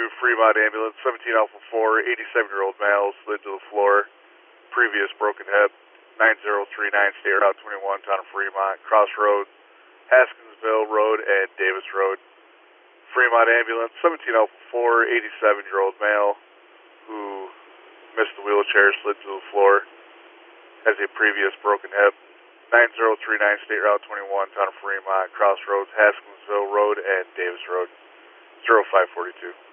Fremont ambulance, 17 Alpha 4, 87-year-old male, slid to the floor, previous broken hip, 9039 State Route 21, town of Fremont, crossroads, Haskinsville Road and Davis Road. Fremont ambulance, 17 Alpha 4, 87-year-old male, who missed the wheelchair, slid to the floor, has a previous broken hip, 9039 State Route 21, town of Fremont, crossroads, Haskinsville Road and Davis Road, 0542.